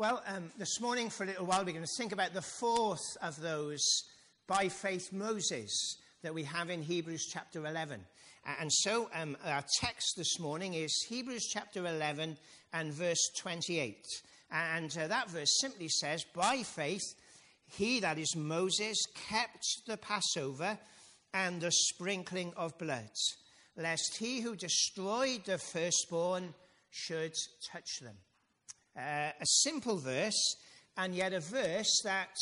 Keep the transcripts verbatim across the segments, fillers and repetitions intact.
Well, um, this morning for a little while we're going to think about the fourth of those by faith Moses that we have in Hebrews chapter eleven. And so um, our text this morning is Hebrews chapter eleven and verse twenty-eight. And uh, that verse simply says, by faith he, that is Moses, kept the Passover and the sprinkling of blood, lest he who destroyed the firstborn should touch them. Uh, a simple verse, and yet a verse that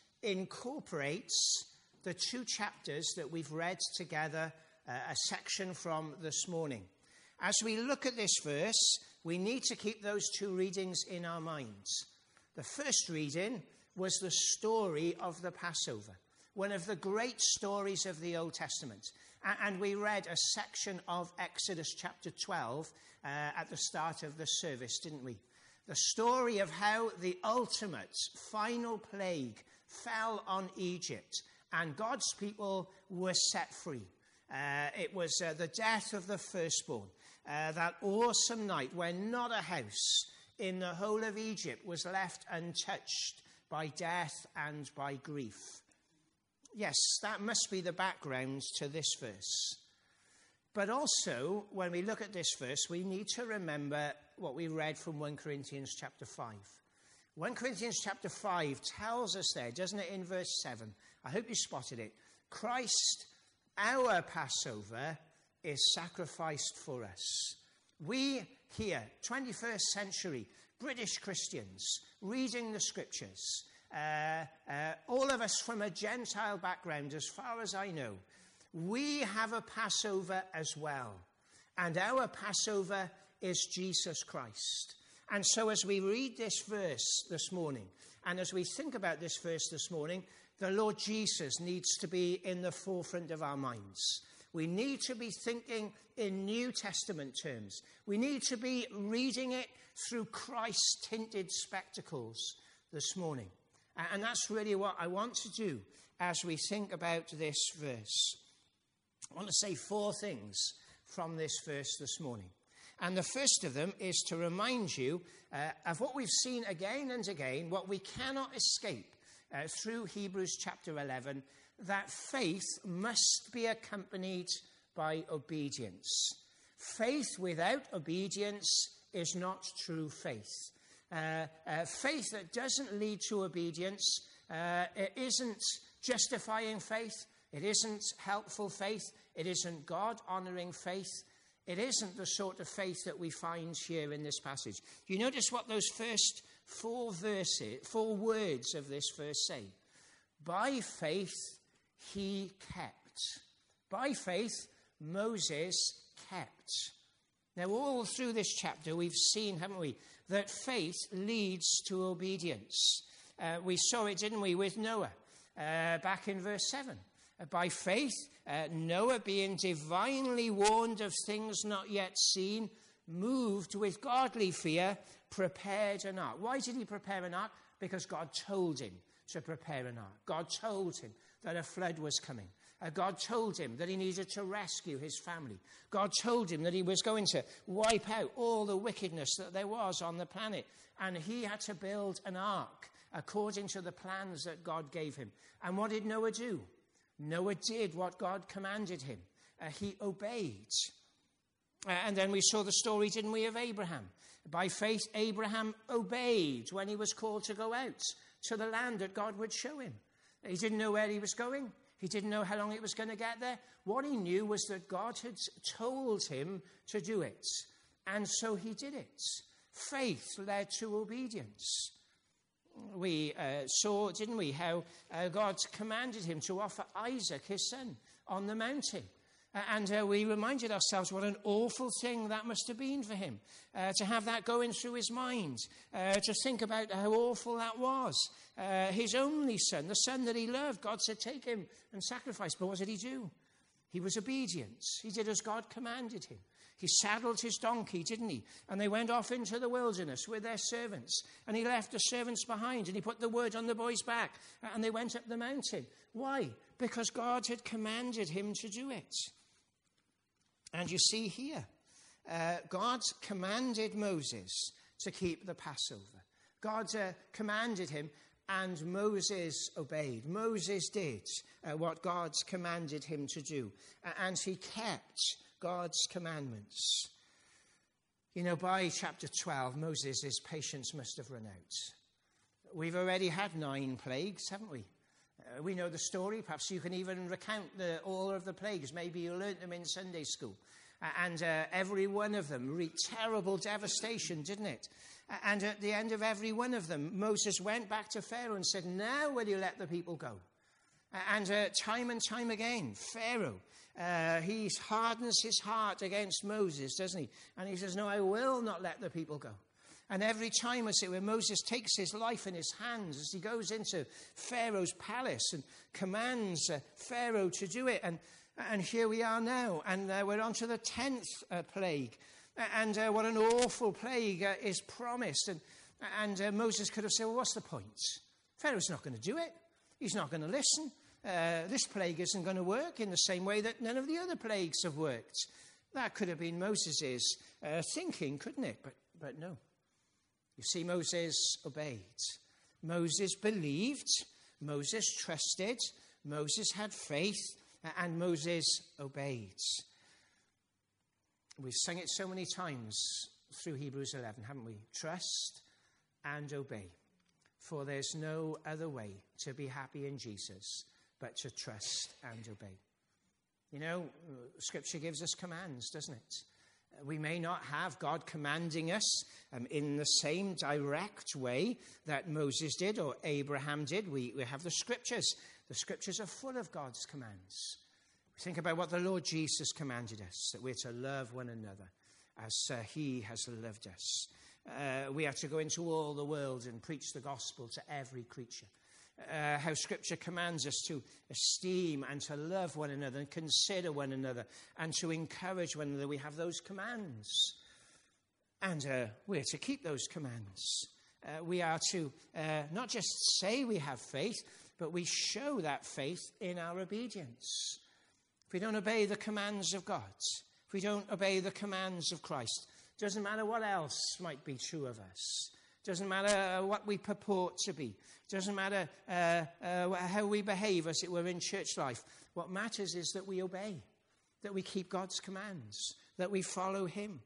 incorporates the two chapters that we've read together, uh, a section from this morning. As we look at this verse, we need to keep those two readings in our minds. The first reading was the story of the Passover, one of the great stories of the Old Testament. And we read a section of Exodus chapter twelve uh, at the start of the service, didn't we? The story of how the ultimate final plague fell on Egypt and God's people were set free. Uh, it was uh, the death of the firstborn, uh, that awesome night when not a house in the whole of Egypt was left untouched by death and by grief. Yes, that must be the background to this verse. But also, when we look at this verse, we need to remember what we read from First Corinthians chapter five. First Corinthians chapter five tells us there, doesn't it, in verse seven? I hope you spotted it. Christ, our Passover, is sacrificed for us. We here, twenty-first century British Christians, reading the scriptures, uh, uh, all of us from a Gentile background, as far as I know, we have a Passover as well. And our Passover is Jesus Christ. And so as we read this verse this morning, and as we think about this verse this morning, the Lord Jesus needs to be in the forefront of our minds. We need to be thinking in New Testament terms. We need to be reading it through Christ-tinted spectacles this morning. And that's really what I want to do as we think about this verse. I want to say four things from this verse this morning. And the first of them is to remind you uh, of what we've seen again and again, what we cannot escape uh, through Hebrews chapter eleven, that faith must be accompanied by obedience. Faith without obedience is not true faith. Uh, uh, faith that doesn't lead to obedience, uh, it isn't justifying faith. It isn't helpful faith. It isn't God-honouring faith. It isn't the sort of faith that we find here in this passage. Do you notice what those first four verses, four words of this verse say? By faith, he kept. By faith, Moses kept. Now, all through this chapter, we've seen, haven't we, that faith leads to obedience. Uh, we saw it, didn't we, with Noah, uh, back in verse seven. By faith, uh, Noah, being divinely warned of things not yet seen, moved with godly fear, prepared an ark. Why did he prepare an ark? Because God told him to prepare an ark. God told him that a flood was coming. Uh, God told him that he needed to rescue his family. God told him that he was going to wipe out all the wickedness that there was on the planet. And he had to build an ark according to the plans that God gave him. And what did Noah do? Noah did what God commanded him. Uh, he obeyed. Uh, and then we saw the story, didn't we, of Abraham. By faith, Abraham obeyed when he was called to go out to the land that God would show him. He didn't know where he was going. He didn't know how long it was going to get there. What he knew was that God had told him to do it. And so he did it. Faith led to obedience. We uh, saw, didn't we, how uh, God commanded him to offer Isaac, his son, on the mountain. Uh, and uh, we reminded ourselves what an awful thing that must have been for him, uh, to have that going through his mind, uh, to think about how awful that was. Uh, his only son, the son that he loved, God said, take him and sacrifice. But what did he do? He was obedient. He did as God commanded him. He saddled his donkey, didn't he? And they went off into the wilderness with their servants. And he left the servants behind and he put the word on the boy's back. And they went up the mountain. Why? Because God had commanded him to do it. And you see here, uh, God commanded Moses to keep the Passover. God uh, commanded him, and Moses obeyed. Moses did uh, what God's commanded him to do, uh, and he kept God's commandments. You know, by chapter twelve, Moses' patience must have run out. We've already had nine plagues, haven't we? Uh, we know the story. Perhaps you can even recount the, all of the plagues. Maybe you learnt them in Sunday school. Uh, and uh, every one of them wreaked terrible devastation, didn't it? Uh, and at the end of every one of them, Moses went back to Pharaoh and said, now will you let the people go? Uh, and uh, time and time again, Pharaoh, uh, he hardens his heart against Moses, doesn't he? And he says, no, I will not let the people go. And every time, as it were, Moses takes his life in his hands as he goes into Pharaoh's palace and commands uh, Pharaoh to do it. And, and here we are now, and uh, we're on to the tenth uh, plague. And uh, what an awful plague uh, is promised. And, and uh, Moses could have said, well, what's the point? Pharaoh's not going to do it. He's not going to listen. Uh, this plague isn't going to work in the same way that none of the other plagues have worked. That could have been Moses' uh, thinking, couldn't it? But, but no. You see, Moses obeyed. Moses believed. Moses trusted. Moses had faith. And Moses obeyed. We've sung it so many times through Hebrews eleven, haven't we? Trust and obey. For there's no other way to be happy in Jesus but to trust and obey. You know, Scripture gives us commands, doesn't it? We may not have God commanding us um, in the same direct way that Moses did or Abraham did. We, we have the Scriptures. The Scriptures are full of God's commands. We think about what the Lord Jesus commanded us, that we're to love one another as uh, he has loved us. Uh, we are to go into all the world and preach the gospel to every creature. Uh, how Scripture commands us to esteem and to love one another and consider one another and to encourage one another. We have those commands. And uh, we're to keep those commands. Uh, we are to uh, not just say we have faith, but we show that faith in our obedience. If we don't obey the commands of God, if we don't obey the commands of Christ, it doesn't matter what else might be true of us. Doesn't matter what we purport to be. Doesn't matter uh, uh, how we behave, as it were, in church life. What matters is that we obey, that we keep God's commands, that we follow him.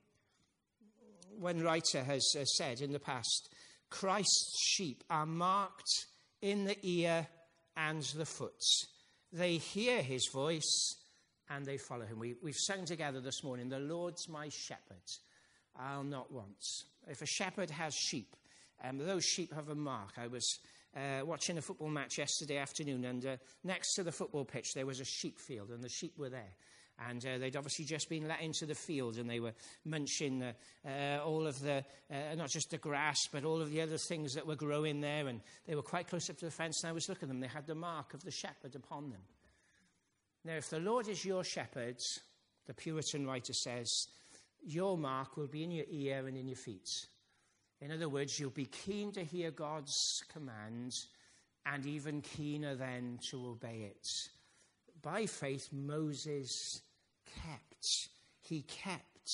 One writer has uh, said in the past, Christ's sheep are marked in the ear and the foot. They hear his voice and they follow him. We, we've sung together this morning, the Lord's my shepherd, I'll not want. If a shepherd has sheep, Um, those sheep have a mark. I was uh, watching a football match yesterday afternoon, and uh, next to the football pitch there was a sheep field, and the sheep were there. And uh, they'd obviously just been let into the field, and they were munching uh, uh, all of the, uh, not just the grass, but all of the other things that were growing there. And they were quite close up to the fence, and I was looking at them. They had the mark of the shepherd upon them. Now, if the Lord is your shepherd, the Puritan writer says, your mark will be in your ear and in your feet. In other words, you'll be keen to hear God's commands and even keener then to obey it. By faith, Moses kept. He kept.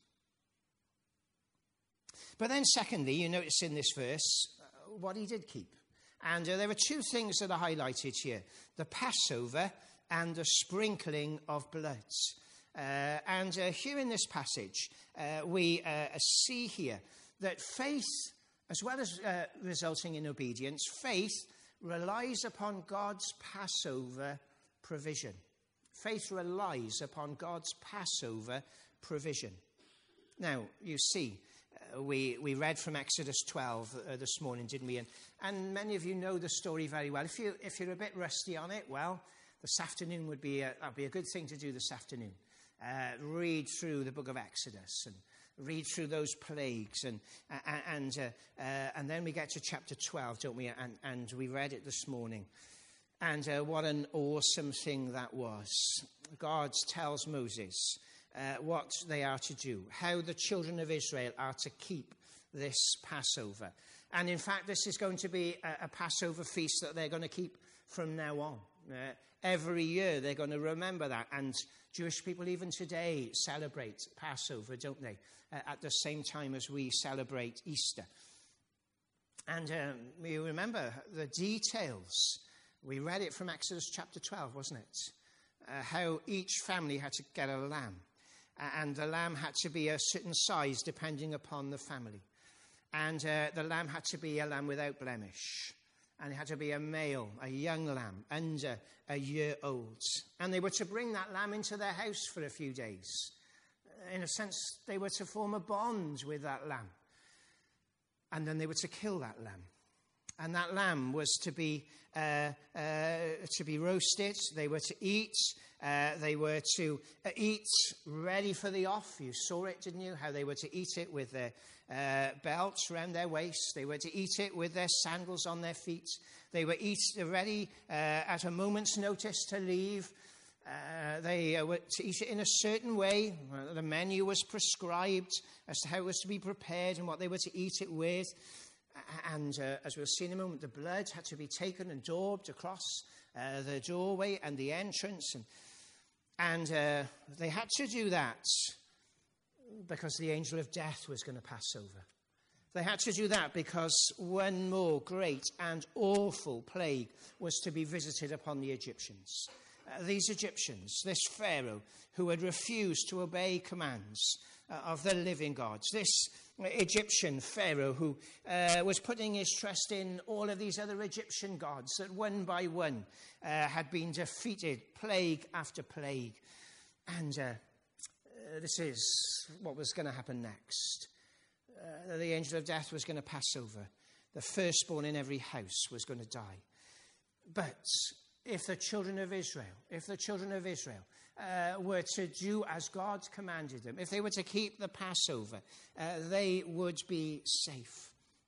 But then secondly, you notice in this verse uh, what he did keep. And uh, there are two things that are highlighted here. The Passover and the sprinkling of blood. Uh, and uh, here in this passage, uh, we uh, see here that faith, as well as uh, resulting in obedience, faith relies upon God's Passover provision. Faith relies upon God's Passover provision. Now, you see, uh, we, we read from Exodus twelve uh, this morning, didn't we? And, and many of you know the story very well. If, you, if you're a bit rusty on it, well, this afternoon would be a, that'd be a good thing to do this afternoon. Uh, read through the book of Exodus and read through those plagues, and and uh, uh, and then we get to chapter twelve, don't we? And and we read it this morning, and uh, what an awesome thing that was. God tells Moses uh, what they are to do, how the children of Israel are to keep this Passover, and in fact, this is going to be a, a Passover feast that they're going to keep from now on. Uh, every year they're going to remember that, and Jewish people even today celebrate Passover, don't they? Uh, at the same time as we celebrate Easter. And um, you remember the details. We read it from Exodus chapter twelve, wasn't it? Uh, how each family had to get a lamb. And the lamb had to be a certain size depending upon the family. And uh, the lamb had to be a lamb without blemish. And it had to be a male, a young lamb, under a year old. And they were to bring that lamb into their house for a few days. In a sense, they were to form a bond with that lamb. And then they were to kill that lamb. And that lamb was to be uh, uh, to be roasted. They were to eat. Uh, they were to uh, eat ready for the off. You saw it, didn't you? How they were to eat it with their uh, belts around their waist. They were to eat it with their sandals on their feet. They were eat ready uh, at a moment's notice to leave. Uh, they uh, were to eat it in a certain way. Uh, the menu was prescribed as to how it was to be prepared and what they were to eat it with. And uh, as we'll see in a moment, the blood had to be taken and daubed across uh, the doorway and the entrance. And, and uh, they had to do that because the angel of death was going to pass over. They had to do that because one more great and awful plague was to be visited upon the Egyptians. Uh, these Egyptians, this Pharaoh, who had refused to obey commands uh, of the living gods, this Egyptian Pharaoh who uh, was putting his trust in all of these other Egyptian gods that one by one uh, had been defeated, plague after plague. And uh, uh, this is what was going to happen next. Uh, the angel of death was going to pass over. The firstborn in every house was going to die. But if the children of Israel, if the children of Israel uh, were to do as God commanded them, if they were to keep the Passover, uh, they would be safe.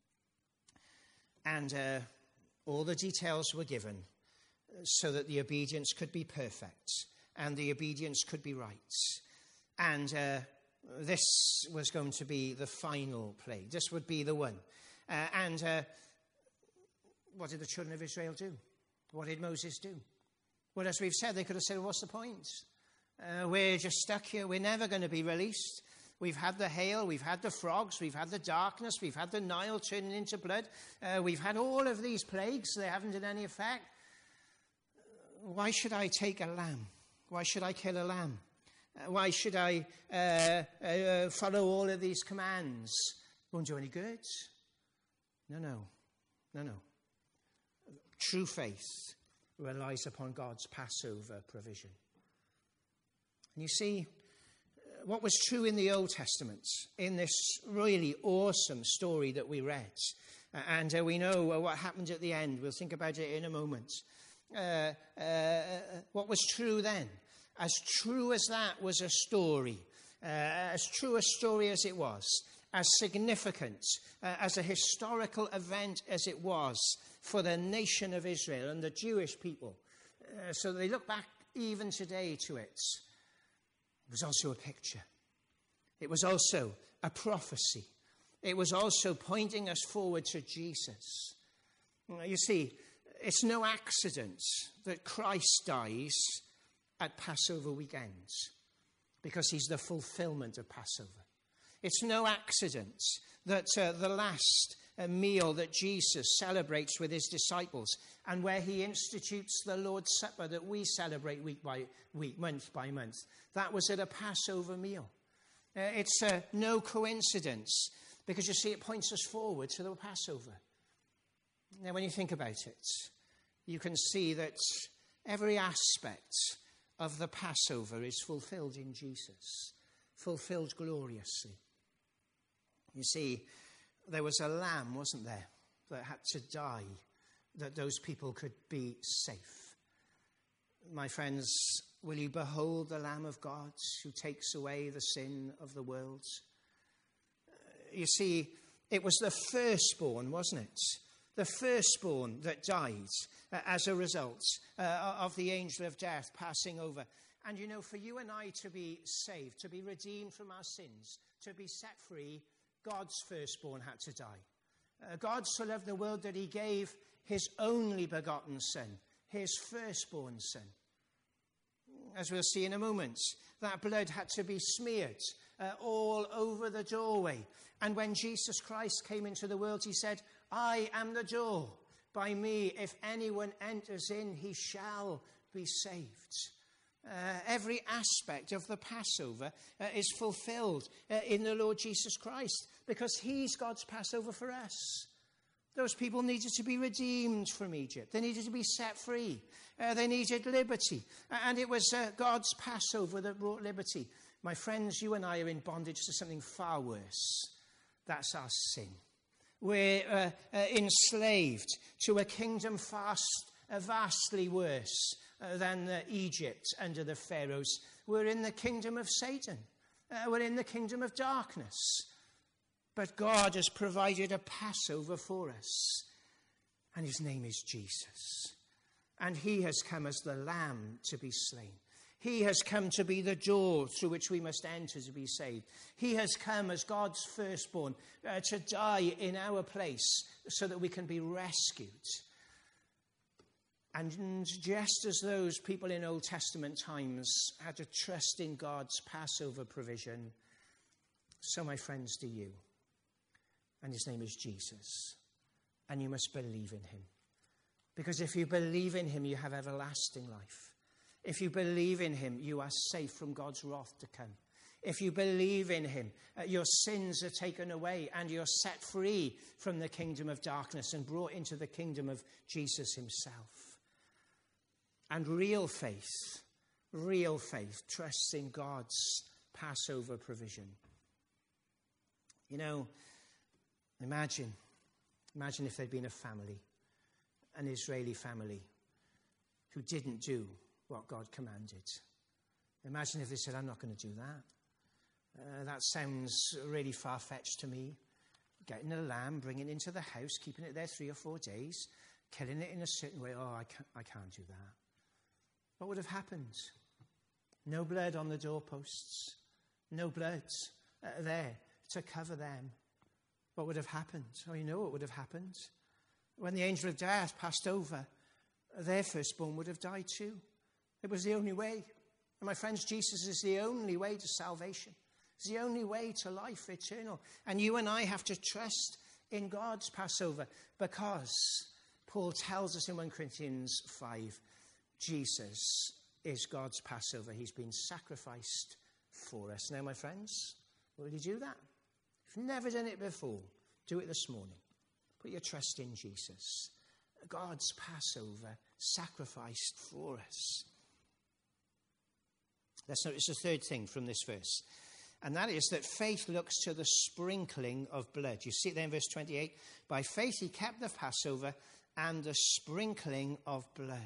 And uh, all the details were given so that the obedience could be perfect and the obedience could be right. And uh, this was going to be the final plague. This would be the one. Uh, and uh, what did the children of Israel do? What did Moses do? Well, as we've said, they could have said, well, what's the point? Uh, we're just stuck here. We're never going to be released. We've had the hail, we've had the frogs, we've had the darkness, we've had the Nile turning into blood. Uh, we've had all of these plagues. They haven't had any effect. Why should I take a lamb? Why should I kill a lamb? Uh, why should I uh, uh, follow all of these commands? Won't do any good. No, no, no, no. True faith relies upon God's Passover provision. And you see, what was true in the Old Testament, in this really awesome story that we read, and uh, we know uh, what happened at the end. We'll think about it in a moment. Uh, uh, what was true then, as true as that was a story, uh, as true a story as it was, as significant uh, as a historical event as it was for the nation of Israel and the Jewish people. Uh, so they look back even today to it. It was also a picture. It was also a prophecy. It was also pointing us forward to Jesus. You see, it's no accident that Christ dies at Passover weekend, because he's the fulfillment of Passover. It's no accident that uh, the last uh, meal that Jesus celebrates with his disciples, and where he institutes the Lord's Supper that we celebrate week by week, month by month, that was at a Passover meal. Uh, it's uh, no coincidence, because you see, it points us forward to the Passover. Now, when you think about it, you can see that every aspect of the Passover is fulfilled in Jesus, fulfilled gloriously. You see, there was a lamb, wasn't there, that had to die, that those people could be safe. My friends, will you behold the Lamb of God who takes away the sin of the world? You see, it was the firstborn, wasn't it? The firstborn that died uh, as a result uh, of the angel of death passing over. And you know, for you and I to be saved, to be redeemed from our sins, to be set free, God's firstborn had to die. Uh, God so loved the world that he gave his only begotten son, his firstborn son. As we'll see in a moment, that blood had to be smeared uh, all over the doorway. And when Jesus Christ came into the world, he said, I am the door. By me, if anyone enters in, he shall be saved. Uh, every aspect of the Passover uh, is fulfilled uh, in the Lord Jesus Christ, because he's God's Passover for us. Those people needed to be redeemed from Egypt. They needed to be set free. Uh, they needed liberty. And it was uh, God's Passover that brought liberty. My friends, you and I are in bondage to something far worse. That's our sin. We're uh, uh, enslaved to a kingdom fast, uh, vastly worse uh, than uh, Egypt under the Pharaohs. We're in the kingdom of Satan. Uh, we're in the kingdom of darkness. But God has provided a Passover for us. And his name is Jesus. And he has come as the Lamb to be slain. He has come to be the door through which we must enter to be saved. He has come as God's firstborn uh, to die in our place so that we can be rescued. And just as those people in Old Testament times had to trust in God's Passover provision, so, my friends, do you. And his name is Jesus. And you must believe in him. Because if you believe in him, you have everlasting life. If you believe in him, you are safe from God's wrath to come. If you believe in him, uh, your sins are taken away and you're set free from the kingdom of darkness and brought into the kingdom of Jesus himself. And real faith, real faith, trusts in God's Passover provision. You know, imagine, imagine if there'd been a family, an Israeli family, who didn't do what God commanded. Imagine if they said, I'm not going to do that. Uh, that sounds really far-fetched to me. Getting a lamb, bringing it into the house, keeping it there three or four days, killing it in a certain way. Oh, I can't, I can't do that. What would have happened? No blood on the doorposts. No blood uh, there to cover them. What would have happened? Oh, you know what would have happened? When the angel of death passed over, their firstborn would have died too. It was the only way. And my friends, Jesus is the only way to salvation. It's the only way to life eternal. And you and I have to trust in God's Passover, because Paul tells us in First Corinthians five, Jesus is God's Passover. He's been sacrificed for us. Now, my friends, will you do that? If you've never done it before, do it this morning. Put your trust in Jesus. God's Passover sacrificed for us. Let's notice the third thing from this verse. And that is that faith looks to the sprinkling of blood. You see it there in verse twenty-eight. By faith he kept the Passover and the sprinkling of blood.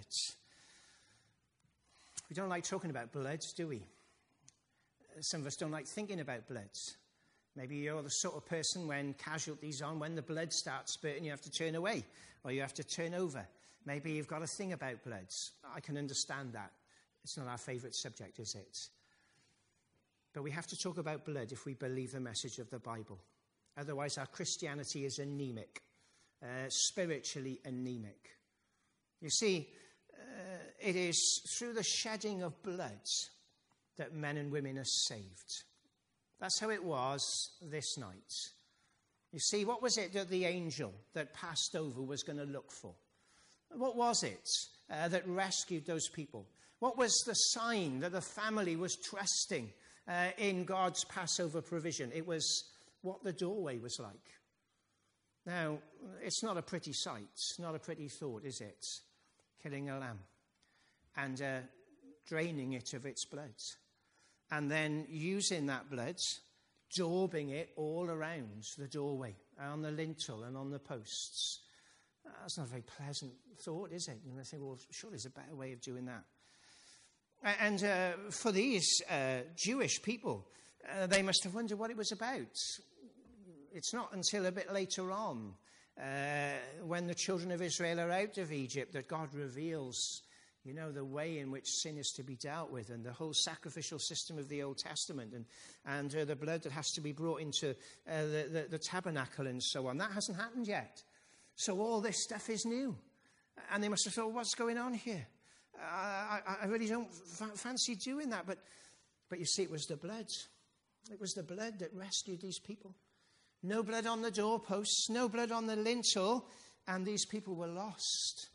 We don't like talking about blood, do we? Some of us don't like thinking about blood. Maybe you're the sort of person, when casualties on, when the blood starts spurting, you have to turn away or you have to turn over. Maybe you've got a thing about blood. I can understand that. It's not our favourite subject, is it? But we have to talk about blood if we believe the message of the Bible. Otherwise, our Christianity is anemic, uh, spiritually anemic. You see, uh, it is through the shedding of blood that men and women are saved. That's how it was this night. You see, what was it that the angel that passed over was going to look for? What was it uh, that rescued those people? What was the sign that the family was trusting uh, in God's Passover provision? It was what the doorway was like. Now, it's not a pretty sight, not a pretty thought, is it? Killing a lamb and uh, draining it of its blood. And then using that blood, daubing it all around the doorway, on the lintel and on the posts. That's not a very pleasant thought, is it? And I think, well, surely there's a better way of doing that. And uh, for these uh, Jewish people, uh, they must have wondered what it was about. It's not until a bit later on, uh, when the children of Israel are out of Egypt, that God reveals, you know, the way in which sin is to be dealt with, and the whole sacrificial system of the Old Testament, and, and uh, the blood that has to be brought into uh, the, the, the tabernacle and so on. That hasn't happened yet. So all this stuff is new. And they must have thought, what's going on here? Uh, I, I really don't f- fancy doing that. But, but you see, it was the blood. It was the blood that rescued these people. No blood on the doorposts, no blood on the lintel, and these people were lost.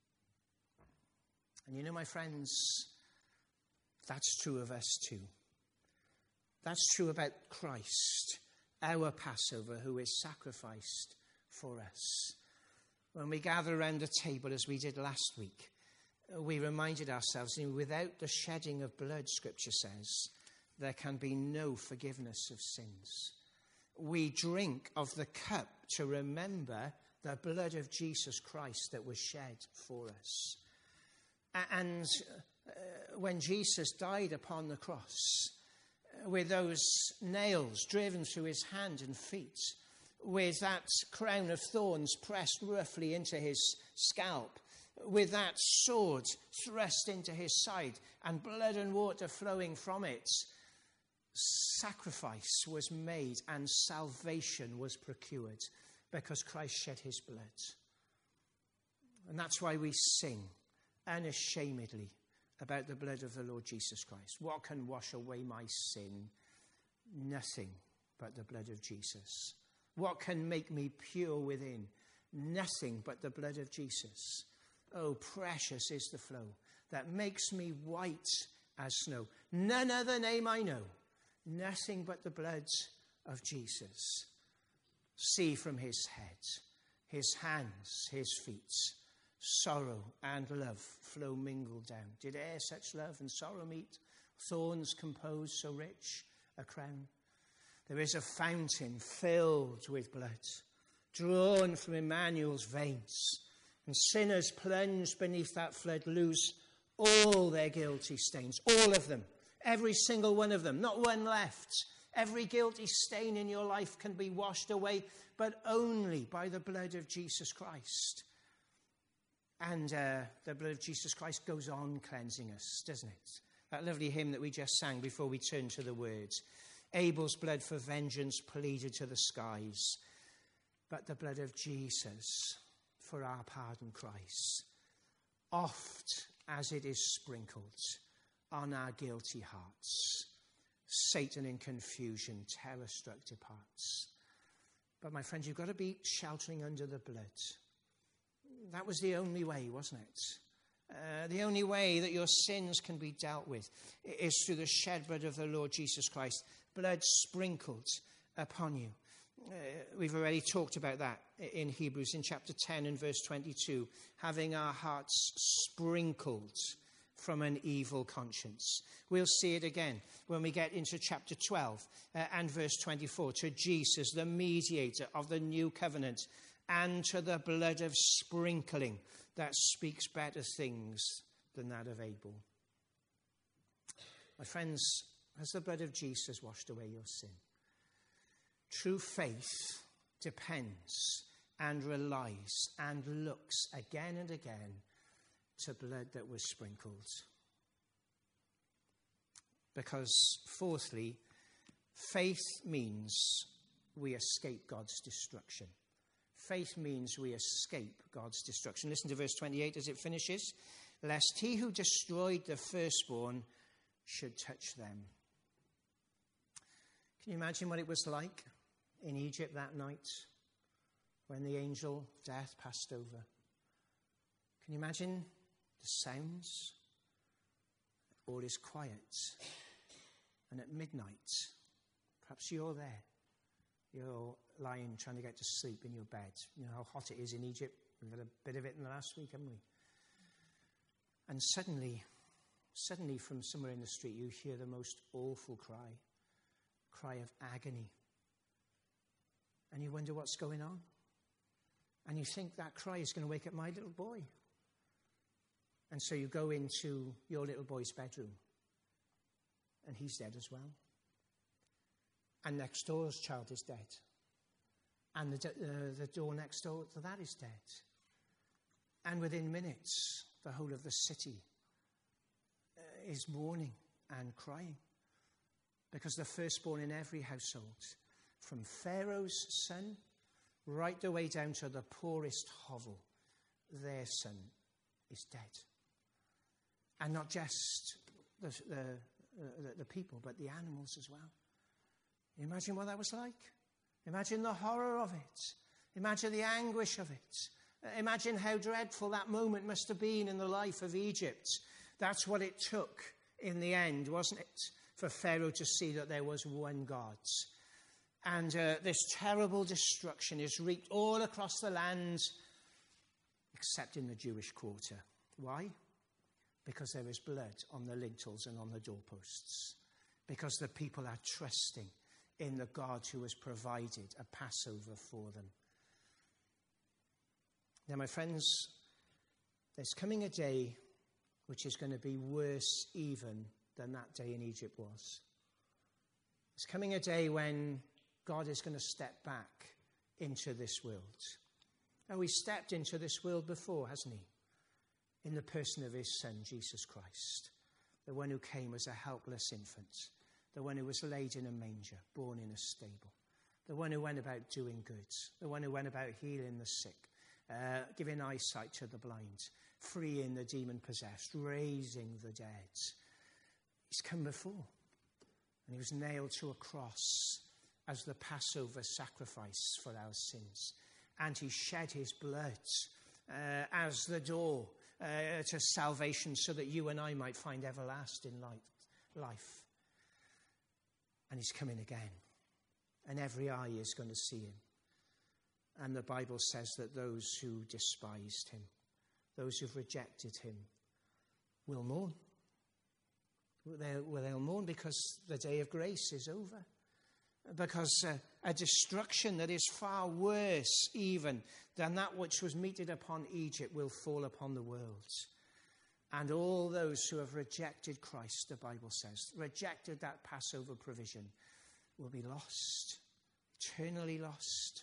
And you know, my friends, that's true of us too. That's true about Christ, our Passover, who is sacrificed for us. When we gather around the table, as we did last week, we reminded ourselves that without the shedding of blood, Scripture says, there can be no forgiveness of sins. We drink of the cup to remember the blood of Jesus Christ that was shed for us. And uh, when Jesus died upon the cross, with those nails driven through his hand and feet, with that crown of thorns pressed roughly into his scalp, with that sword thrust into his side, and blood and water flowing from it, sacrifice was made and salvation was procured because Christ shed his blood. And that's why we sing unashamedly about the blood of the Lord Jesus Christ. What can wash away my sin? Nothing but the blood of Jesus. What can make me pure within? Nothing but the blood of Jesus. Oh, precious is the flow that makes me white as snow. None other name I know. Nothing but the blood of Jesus. See from his head, his hands, his feet, sorrow and love flow mingled down. Did e'er such love and sorrow meet? Thorns compose so rich a crown. There is a fountain filled with blood, drawn from Emmanuel's veins, and sinners plunged beneath that flood lose all their guilty stains, all of them, every single one of them, not one left. Every guilty stain in your life can be washed away, but only by the blood of Jesus Christ. And uh, the blood of Jesus Christ goes on cleansing us, doesn't it? That lovely hymn that we just sang before we turn to the words. Abel's blood for vengeance pleaded to the skies, but the blood of Jesus for our pardon cries. Oft as it is sprinkled on our guilty hearts, Satan in confusion, terror-struck departs. But my friends, you've got to be sheltering under the blood. That was the only way, wasn't it? Uh, the only way that your sins can be dealt with is through the shed blood of the Lord Jesus Christ. Blood sprinkled upon you. Uh, we've already talked about that in Hebrews in chapter ten and verse twenty-two. Having our hearts sprinkled from an evil conscience. We'll see it again when we get into chapter twelve uh, and verse twenty-four. To Jesus, the mediator of the new covenant, and to the blood of sprinkling that speaks better things than that of Abel. My friends, has the blood of Jesus washed away your sin? True faith depends and relies and looks again and again to blood that was sprinkled. Because, fourthly, faith means we escape God's destruction. Faith means we escape God's destruction. Listen to verse twenty-eight as it finishes. Lest he who destroyed the firstborn should touch them. Can you imagine what it was like in Egypt that night when the angel death passed over? Can you imagine the sounds? All is quiet. And at midnight, perhaps you're there. You're lying, trying to get to sleep in your bed. You know how hot it is in Egypt. We've had a bit of it in the last week, haven't we? And suddenly, suddenly from somewhere in the street, you hear the most awful cry. Cry of agony. And you wonder what's going on. And you think that cry is going to wake up my little boy. And so you go into your little boy's bedroom. And he's dead as well. And next door's child is dead. And the, uh, the door next door to that is dead. And within minutes, the whole of the city uh, is mourning and crying. Because the firstborn in every household, from Pharaoh's son right the way down to the poorest hovel, their son is dead. And not just the, the, the, the people, but the animals as well. Can you imagine what that was like? Imagine the horror of it. Imagine the anguish of it. Imagine how dreadful that moment must have been in the life of Egypt. That's what it took in the end, wasn't it, for Pharaoh to see that there was one God. And uh, this terrible destruction is wreaked all across the land, except in the Jewish quarter. Why? Because there is blood on the lintels and on the doorposts. Because the people are trusting in the God who has provided a Passover for them. Now, my friends, there's coming a day which is going to be worse even than that day in Egypt was. There's coming a day when God is going to step back into this world. Oh, he stepped into this world before, hasn't he? In the person of his Son, Jesus Christ, the one who came as a helpless infant, the one who was laid in a manger, born in a stable, the one who went about doing good, the one who went about healing the sick, uh, giving eyesight to the blind, freeing the demon-possessed, raising the dead. He's come before, and he was nailed to a cross as the Passover sacrifice for our sins. And he shed his blood uh, as the door uh, to salvation so that you and I might find everlasting life. And he's coming again. And every eye is going to see him. And the Bible says that those who despised him, those who've rejected him, will mourn. They'll, they'll mourn because the day of grace is over. Because uh, a destruction that is far worse even than that which was meted upon Egypt will fall upon the world. And all those who have rejected Christ, the Bible says, rejected that Passover provision, will be lost, eternally lost.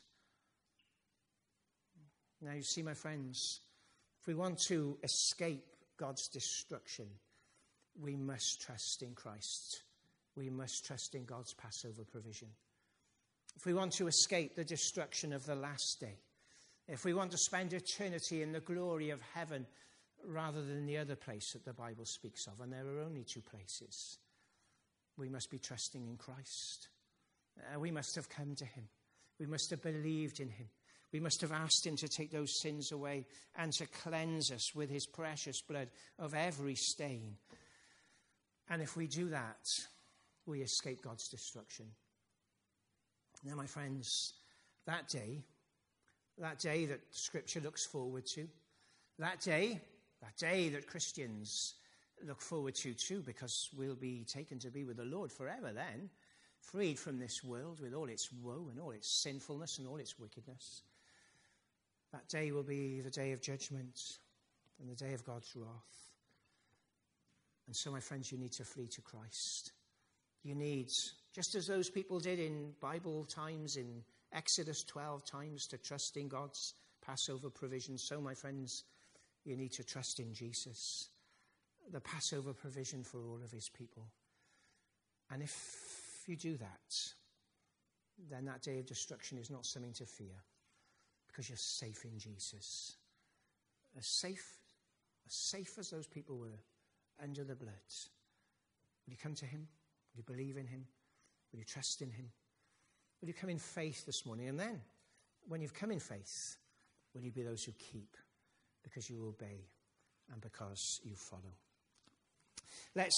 Now, you see, my friends, if we want to escape God's destruction, we must trust in Christ. We must trust in God's Passover provision. If we want to escape the destruction of the last day, if we want to spend eternity in the glory of heaven rather than the other place that the Bible speaks of, and there are only two places, we must be trusting in Christ. Uh, we must have come to him. We must have believed in him. We must have asked him to take those sins away and to cleanse us with his precious blood of every stain. And if we do that, we escape God's destruction. Now, my friends, that day, that day that Scripture looks forward to, that day, that day that Christians look forward to too, because we'll be taken to be with the Lord forever then, freed from this world with all its woe and all its sinfulness and all its wickedness. That day will be the day of judgment and the day of God's wrath. And so, my friends, you need to flee to Christ. You need, just as those people did in Bible times, in Exodus twelve times, to trust in God's Passover provision. So, my friends, you need to trust in Jesus, the Passover provision for all of his people. And if you do that, then that day of destruction is not something to fear, because you're safe in Jesus. As safe, as safe as those people were under the blood. Will you come to him? Will you believe in him? Will you trust in him? Will you come in faith this morning? And then, when you've come in faith, will you be those who keep, because you obey and because you follow? Let's